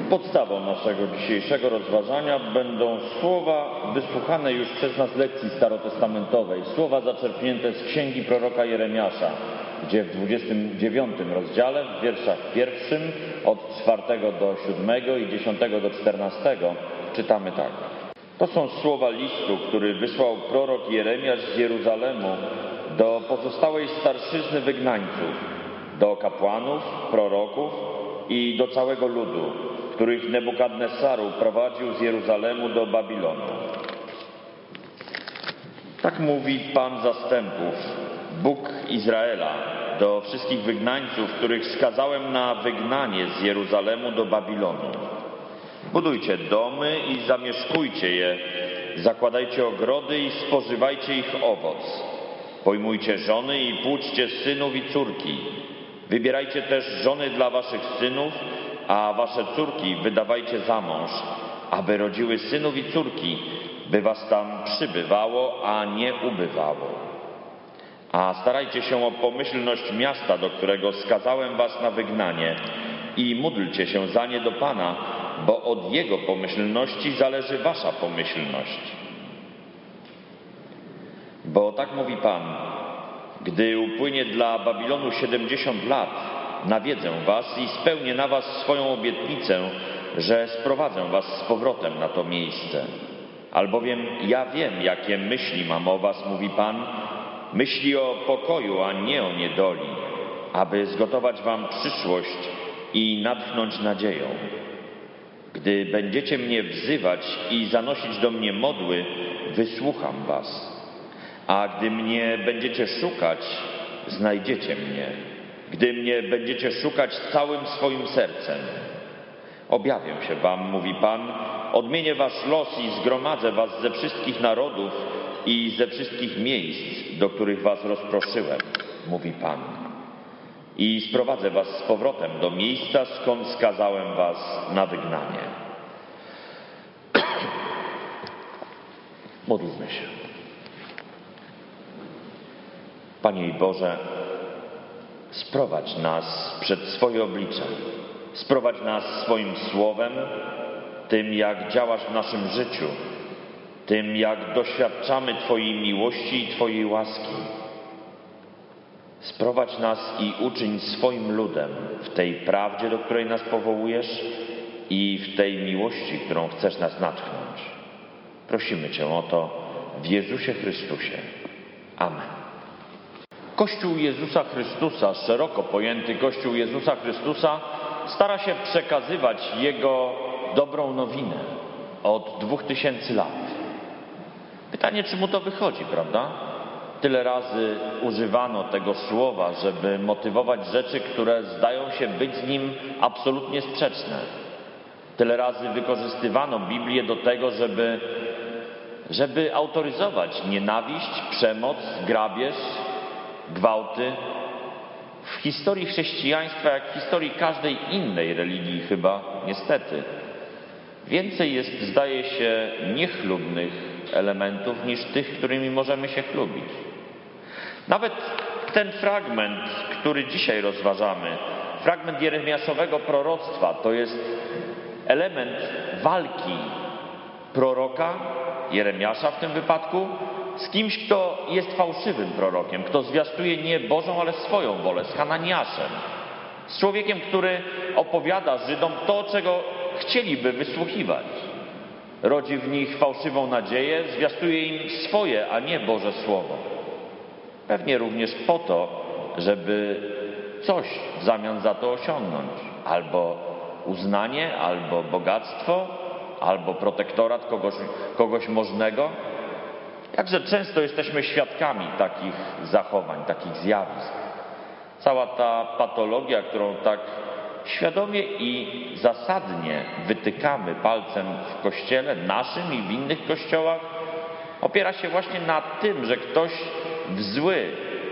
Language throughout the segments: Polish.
Podstawą naszego dzisiejszego rozważania będą słowa wysłuchane już przez nas lekcji starotestamentowej, słowa zaczerpnięte z księgi proroka Jeremiasza, gdzie w 29 rozdziale, w wierszach 1 od 4 do 7 i 10 do 14 czytamy tak. To są słowa listu, który wysłał prorok Jeremiasz z Jeruzalemu do pozostałej starszyzny wygnańców, do kapłanów, proroków i do całego ludu, których Nebukadnesaru prowadził z Jeruzalemu do Babilonu. Tak mówi Pan zastępów, Bóg Izraela, do wszystkich wygnańców, których skazałem na wygnanie z Jeruzalemu do Babilonu. Budujcie domy i zamieszkujcie je, zakładajcie ogrody i spożywajcie ich owoc. Pojmujcie żony i płódźcie synów i córki. Wybierajcie też żony dla waszych synów, a wasze córki wydawajcie za mąż, aby rodziły synów i córki, by was tam przybywało, a nie ubywało. A starajcie się o pomyślność miasta, do którego skazałem was na wygnanie, i módlcie się za nie do Pana, bo od Jego pomyślności zależy wasza pomyślność. Bo tak mówi Pan, gdy upłynie dla Babilonu 70 lat, nawiedzę was i spełnię na was swoją obietnicę, że sprowadzę was z powrotem na to miejsce. Albowiem ja wiem, jakie myśli mam o was, mówi Pan, myśli o pokoju, a nie o niedoli, aby zgotować wam przyszłość i natchnąć nadzieją. Gdy będziecie mnie wzywać i zanosić do mnie modły, wysłucham was. A gdy mnie będziecie szukać, znajdziecie mnie. Gdy mnie będziecie szukać całym swoim sercem. Objawię się wam, mówi Pan, odmienię wasz los i zgromadzę was ze wszystkich narodów i ze wszystkich miejsc, do których was rozproszyłem, mówi Pan. I sprowadzę was z powrotem do miejsca, skąd skazałem was na wygnanie. Módlmy się. Panie i Boże, sprowadź nas przed swoje oblicze. Sprowadź nas swoim słowem, tym jak działasz w naszym życiu, tym jak doświadczamy Twojej miłości i Twojej łaski. Sprowadź nas i uczyń swoim ludem w tej prawdzie, do której nas powołujesz, i w tej miłości, którą chcesz nas natchnąć. Prosimy Cię o to w Jezusie Chrystusie. Amen. Kościół Jezusa Chrystusa, szeroko pojęty Kościół Jezusa Chrystusa, stara się przekazywać Jego dobrą nowinę od 2000 lat. Pytanie, czy mu to wychodzi, prawda? Tyle razy używano tego słowa, żeby motywować rzeczy, które zdają się być z nim absolutnie sprzeczne. Tyle razy wykorzystywano Biblię do tego, żeby autoryzować nienawiść, przemoc, grabież, gwałty. W historii chrześcijaństwa, jak w historii każdej innej religii chyba, niestety, więcej jest, zdaje się, niechlubnych elementów niż tych, którymi możemy się chlubić. Nawet ten fragment, który dzisiaj rozważamy, fragment jeremiaszowego proroctwa, to jest element walki proroka, Jeremiasza w tym wypadku, z kimś, kto jest fałszywym prorokiem, kto zwiastuje nie Bożą, ale swoją wolę, z Hananiaszem. Z człowiekiem, który opowiada Żydom to, czego chcieliby wysłuchiwać. Rodzi w nich fałszywą nadzieję, zwiastuje im swoje, a nie Boże Słowo. Pewnie również po to, żeby coś w zamian za to osiągnąć. Albo uznanie, albo bogactwo, albo protektorat kogoś możnego. Jakże często jesteśmy świadkami takich zachowań, takich zjawisk. Cała ta patologia, którą tak świadomie i zasadnie wytykamy palcem w Kościele naszym i w innych kościołach, opiera się właśnie na tym, że ktoś w zły,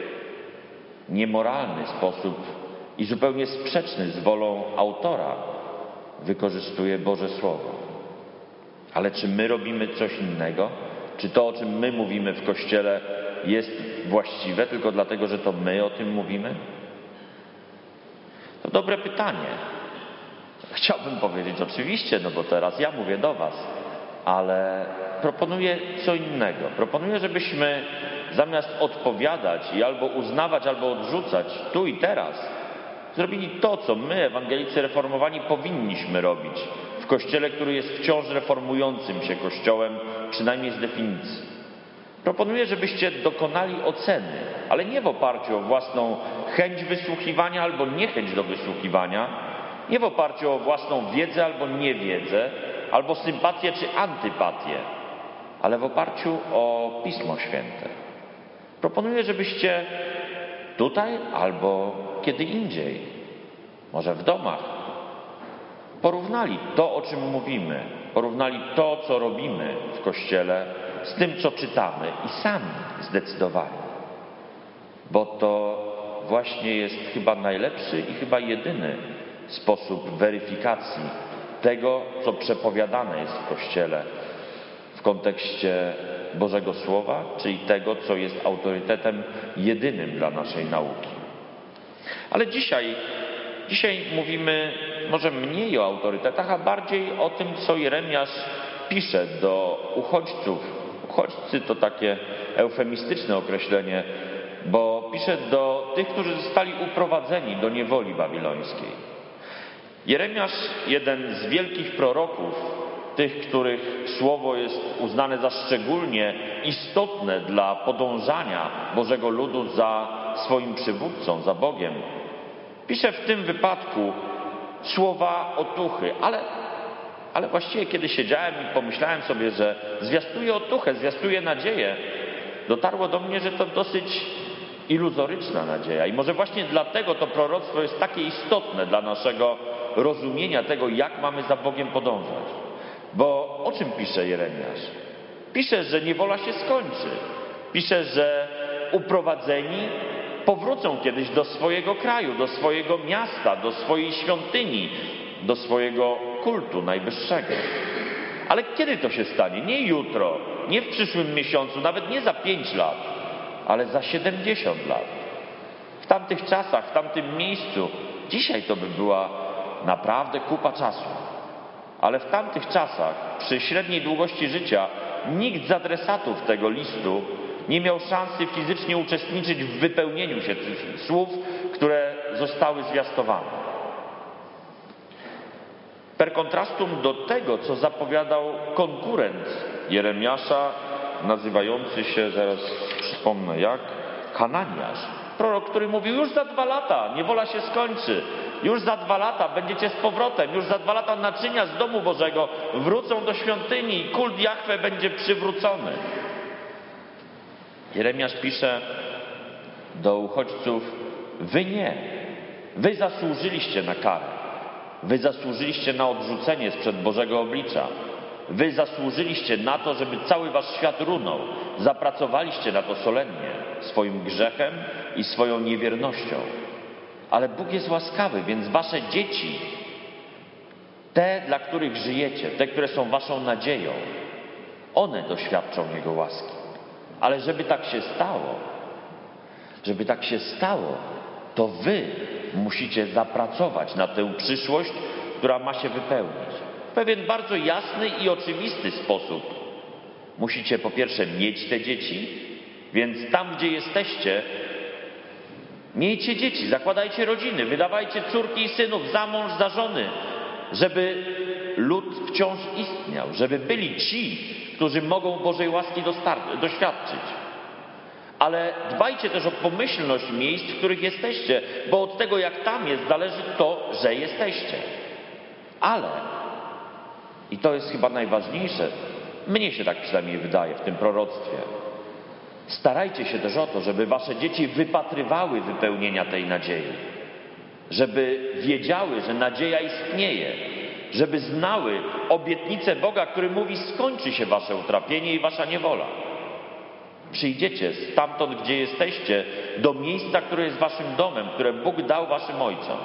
niemoralny sposób i zupełnie sprzeczny z wolą autora wykorzystuje Boże Słowo. Ale czy my robimy coś innego? Czy to, o czym my mówimy w Kościele, jest właściwe tylko dlatego, że to my o tym mówimy? To dobre pytanie. Chciałbym powiedzieć oczywiście, no bo teraz ja mówię do was, ale proponuję co innego. Proponuję, żebyśmy zamiast odpowiadać i albo uznawać, albo odrzucać tu i teraz, zrobili to, co my, ewangelicy reformowani, powinniśmy robić w Kościele, który jest wciąż reformującym się Kościołem, przynajmniej z definicji. Proponuję, żebyście dokonali oceny, ale nie w oparciu o własną chęć wysłuchiwania albo niechęć do wysłuchiwania, nie w oparciu o własną wiedzę albo niewiedzę, albo sympatię czy antypatię, ale w oparciu o Pismo Święte. Proponuję, żebyście tutaj albo kiedy indziej, może w domach, porównali to, o czym mówimy, porównali to, co robimy w Kościele, z tym, co czytamy i sami zdecydowali. Bo to właśnie jest chyba najlepszy i chyba jedyny sposób weryfikacji tego, co przepowiadane jest w Kościele w kontekście Bożego Słowa, czyli tego, co jest autorytetem jedynym dla naszej nauki. Ale dzisiaj mówimy może mniej o autorytetach, a bardziej o tym, co Jeremiasz pisze do uchodźców. Uchodźcy to takie eufemistyczne określenie, bo pisze do tych, którzy zostali uprowadzeni do niewoli babilońskiej. Jeremiasz, jeden z wielkich proroków, tych, których słowo jest uznane za szczególnie istotne dla podążania Bożego ludu za swoim przywódcą, za Bogiem, pisze w tym wypadku słowa otuchy, ale właściwie kiedy siedziałem i pomyślałem sobie, że zwiastuje otuchę, zwiastuje nadzieję, dotarło do mnie, że to dosyć iluzoryczna nadzieja i może właśnie dlatego to proroctwo jest takie istotne dla naszego rozumienia tego, jak mamy za Bogiem podążać. Bo o czym pisze Jeremiasz? Pisze, że niewola się skończy. Pisze, że uprowadzeni powrócą kiedyś do swojego kraju, do swojego miasta, do swojej świątyni, do swojego kultu najwyższego. Ale kiedy to się stanie? Nie jutro, nie w przyszłym miesiącu, nawet nie za 5 lat, ale za 70 lat. W tamtych czasach, w tamtym miejscu, dzisiaj to by była naprawdę kupa czasu. Ale w tamtych czasach, przy średniej długości życia, nikt z adresatów tego listu nie miał szansy fizycznie uczestniczyć w wypełnieniu się tych słów, które zostały zwiastowane. Per contrastum do tego, co zapowiadał konkurent Jeremiasza, nazywający się, zaraz przypomnę jak, Hananiasz. Prorok, który mówił, już za 2 lata niewola się skończy, już za 2 lata będziecie z powrotem, już za 2 lata naczynia z domu Bożego wrócą do świątyni i kult Jahwe będzie przywrócony. Jeremiasz pisze do uchodźców, wy nie, wy zasłużyliście na karę, wy zasłużyliście na odrzucenie sprzed Bożego oblicza, wy zasłużyliście na to, żeby cały wasz świat runął, zapracowaliście na to solennie swoim grzechem i swoją niewiernością. Ale Bóg jest łaskawy, więc wasze dzieci, te, dla których żyjecie, te, które są waszą nadzieją, one doświadczą Jego łaski. Ale żeby tak się stało, to wy musicie zapracować na tę przyszłość, która ma się wypełnić. W pewien bardzo jasny i oczywisty sposób. Musicie po pierwsze mieć te dzieci, więc tam, gdzie jesteście, miejcie dzieci, zakładajcie rodziny, wydawajcie córki i synów za mąż, za żony, żeby lud wciąż istniał, żeby byli ci, którzy mogą Bożej łaski doświadczyć. Ale dbajcie też o pomyślność miejsc, w których jesteście, bo od tego, jak tam jest, zależy to, że jesteście. Ale, i to jest chyba najważniejsze, mnie się tak przynajmniej wydaje w tym proroctwie, starajcie się też o to, żeby wasze dzieci wypatrywały wypełnienia tej nadziei, żeby wiedziały, że nadzieja istnieje, żeby znały obietnicę Boga, który mówi, skończy się wasze utrapienie i wasza niewola. Przyjdziecie stamtąd, gdzie jesteście, do miejsca, które jest waszym domem, które Bóg dał waszym ojcom.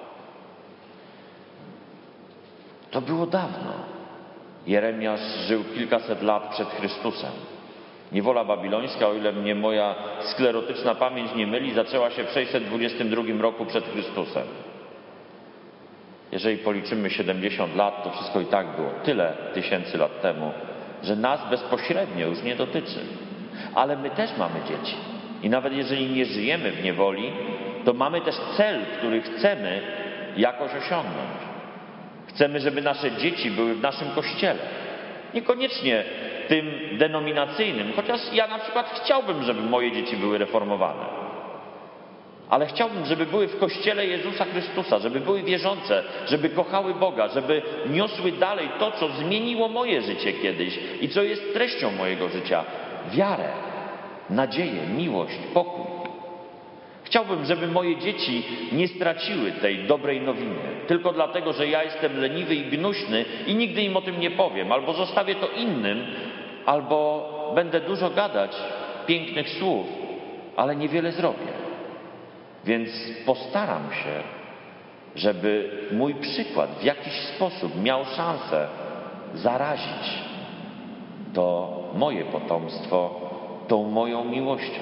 To było dawno. Jeremiasz żył kilkaset lat przed Chrystusem. Niewola babilońska, o ile mnie moja sklerotyczna pamięć nie myli, zaczęła się w 622 roku przed Chrystusem. Jeżeli policzymy 70 lat, to wszystko i tak było tyle tysięcy lat temu, że nas bezpośrednio już nie dotyczy. Ale my też mamy dzieci. I nawet jeżeli nie żyjemy w niewoli, to mamy też cel, który chcemy jakoś osiągnąć. Chcemy, żeby nasze dzieci były w naszym kościele. Niekoniecznie tym denominacyjnym, chociaż ja na przykład chciałbym, żeby moje dzieci były reformowane. Ale chciałbym, żeby były w kościele Jezusa Chrystusa, żeby były wierzące, żeby kochały Boga, żeby niosły dalej to, co zmieniło moje życie kiedyś i co jest treścią mojego życia. Wiarę, nadzieję, miłość, pokój. Chciałbym, żeby moje dzieci nie straciły tej dobrej nowiny, tylko dlatego, że ja jestem leniwy i gnuśny i nigdy im o tym nie powiem, albo zostawię to innym, albo będę dużo gadać pięknych słów, ale niewiele zrobię. Więc postaram się, żeby mój przykład w jakiś sposób miał szansę zarazić to moje potomstwo tą moją miłością.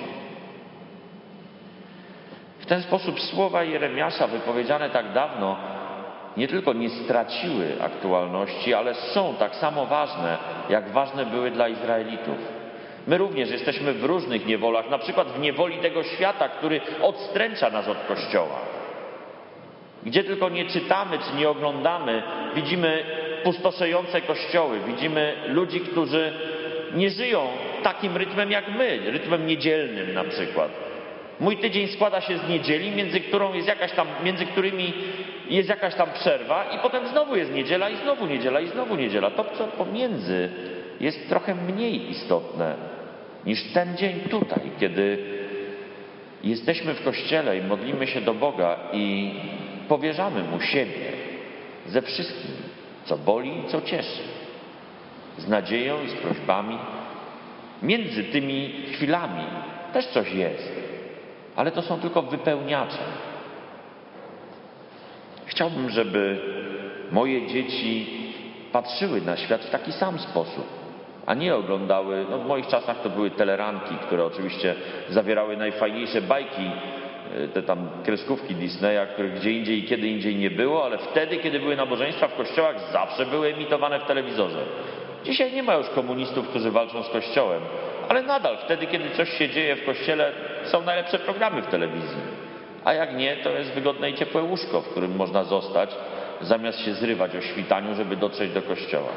W ten sposób słowa Jeremiasza wypowiedziane tak dawno nie tylko nie straciły aktualności, ale są tak samo ważne, jak ważne były dla Izraelitów. My również jesteśmy w różnych niewolach, na przykład w niewoli tego świata, który odstręcza nas od Kościoła. Gdzie tylko nie czytamy czy nie oglądamy, widzimy pustoszejące kościoły, widzimy ludzi, którzy nie żyją takim rytmem jak my, rytmem niedzielnym na przykład. Mój tydzień składa się z niedzieli, między którymi jest jakaś tam przerwa i potem znowu jest niedziela i znowu niedziela i znowu niedziela. To, co pomiędzy, jest trochę mniej istotne niż ten dzień tutaj, kiedy jesteśmy w kościele i modlimy się do Boga i powierzamy Mu siebie ze wszystkim, co boli i co cieszy, z nadzieją i z prośbami. Między tymi chwilami też coś jest, ale to są tylko wypełniacze. Chciałbym, żeby moje dzieci patrzyły na świat w taki sam sposób, a nie oglądały, w moich czasach to były teleranki, które oczywiście zawierały najfajniejsze bajki, te tam kreskówki Disneya, których gdzie indziej i kiedy indziej nie było, ale wtedy, kiedy były nabożeństwa w kościołach, zawsze były emitowane w telewizorze. Dzisiaj nie ma już komunistów, którzy walczą z Kościołem, ale nadal wtedy, kiedy coś się dzieje w kościele, są najlepsze programy w telewizji. A jak nie, to jest wygodne i ciepłe łóżko, w którym można zostać, zamiast się zrywać o świtaniu, żeby dotrzeć do kościoła.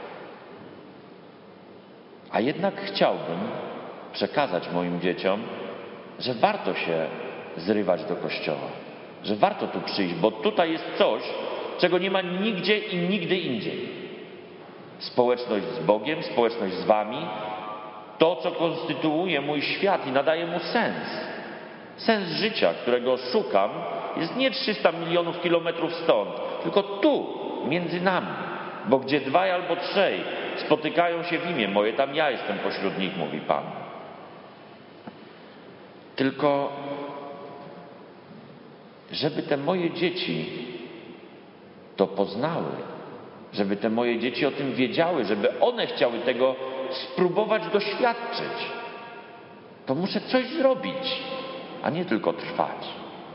A jednak chciałbym przekazać moim dzieciom, że warto się zrywać do kościoła, że warto tu przyjść, bo tutaj jest coś, czego nie ma nigdzie i nigdy indziej. Społeczność z Bogiem, społeczność z wami, to, co konstytuuje mój świat i nadaje mu sens. Sens życia, którego szukam, jest nie 300 milionów kilometrów stąd, tylko tu, między nami. Bo gdzie dwaj albo trzej spotykają się w imię moje, tam ja jestem pośród nich, mówi Pan. Tylko, żeby te moje dzieci to poznały, żeby te moje dzieci o tym wiedziały, żeby one chciały tego spróbować doświadczyć, to muszę coś zrobić, a nie tylko trwać.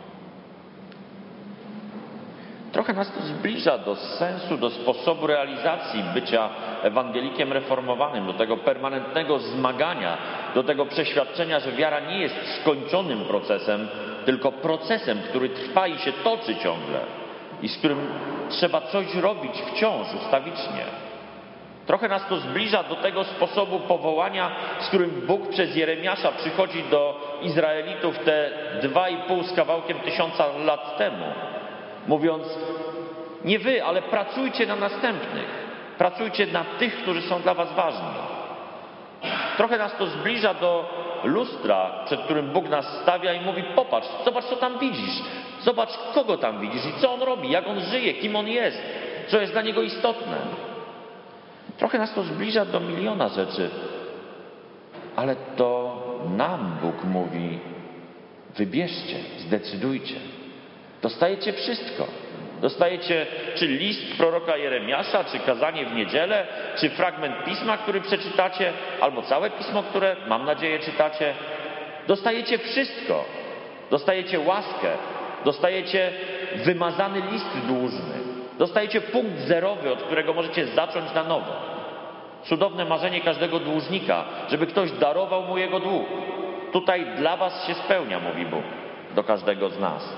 Trochę nas to zbliża do sensu, do sposobu realizacji bycia ewangelikiem reformowanym, do tego permanentnego zmagania, do tego przeświadczenia, że wiara nie jest skończonym procesem, tylko procesem, który trwa i się toczy ciągle i z którym trzeba coś robić wciąż ustawicznie. Trochę nas to zbliża do tego sposobu powołania, z którym Bóg przez Jeremiasza przychodzi do Izraelitów te 2,5 z kawałkiem tysiąca lat temu, mówiąc: nie wy, ale pracujcie na następnych, pracujcie na tych, którzy są dla was ważni. Trochę nas to zbliża do lustra, przed którym Bóg nas stawia i mówi: popatrz, zobacz, co tam widzisz, zobacz, kogo tam widzisz i co on robi, jak on żyje, kim on jest, co jest dla niego istotne. Trochę nas to zbliża do miliona rzeczy, ale to nam Bóg mówi: wybierzcie, zdecydujcie. Dostajecie wszystko. Dostajecie czy list proroka Jeremiasza, czy kazanie w niedzielę, czy fragment pisma, który przeczytacie, albo całe pismo, które, mam nadzieję, czytacie. Dostajecie wszystko. Dostajecie łaskę. Dostajecie wymazany list dłużny. Dostajecie punkt zerowy, od którego możecie zacząć na nowo. Cudowne marzenie każdego dłużnika, żeby ktoś darował mu jego dług. Tutaj dla was się spełnia, mówi Bóg, do każdego z nas.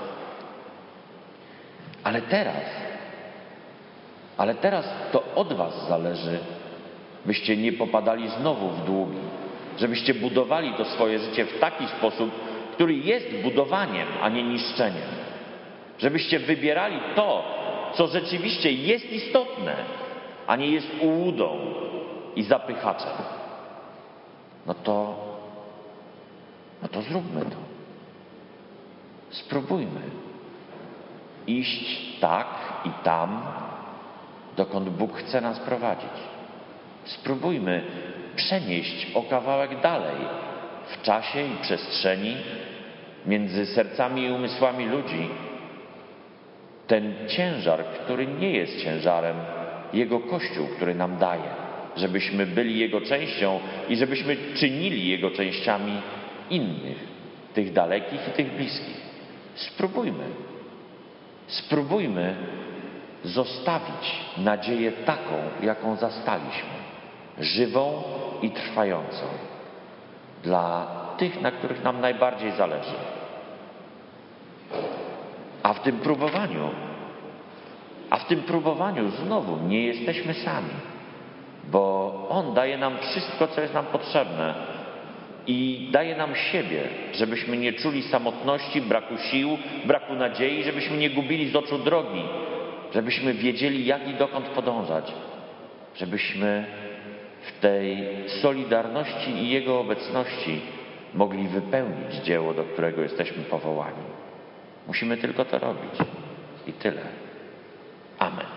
Ale teraz to od was zależy, byście nie popadali znowu w długi, żebyście budowali to swoje życie w taki sposób, który jest budowaniem, a nie niszczeniem. Żebyście wybierali to, co rzeczywiście jest istotne, a nie jest ułudą i zapychaczem. No to zróbmy to. Spróbujmy iść tak i tam, dokąd Bóg chce nas prowadzić. Spróbujmy przenieść o kawałek dalej w czasie i przestrzeni między sercami i umysłami ludzi ten ciężar, który nie jest ciężarem Jego Kościół, który nam daje, żebyśmy byli Jego częścią i żebyśmy czynili Jego częściami innych, tych dalekich i tych bliskich. Spróbujmy zostawić nadzieję taką, jaką zastaliśmy, żywą i trwającą dla tych, na których nam najbardziej zależy. A w tym próbowaniu znowu nie jesteśmy sami, bo On daje nam wszystko, co jest nam potrzebne i daje nam siebie, żebyśmy nie czuli samotności, braku sił, braku nadziei, żebyśmy nie gubili z oczu drogi, żebyśmy wiedzieli, jak i dokąd podążać, żebyśmy w tej solidarności i Jego obecności mogli wypełnić dzieło, do którego jesteśmy powołani. Musimy tylko to robić. I tyle. Amen.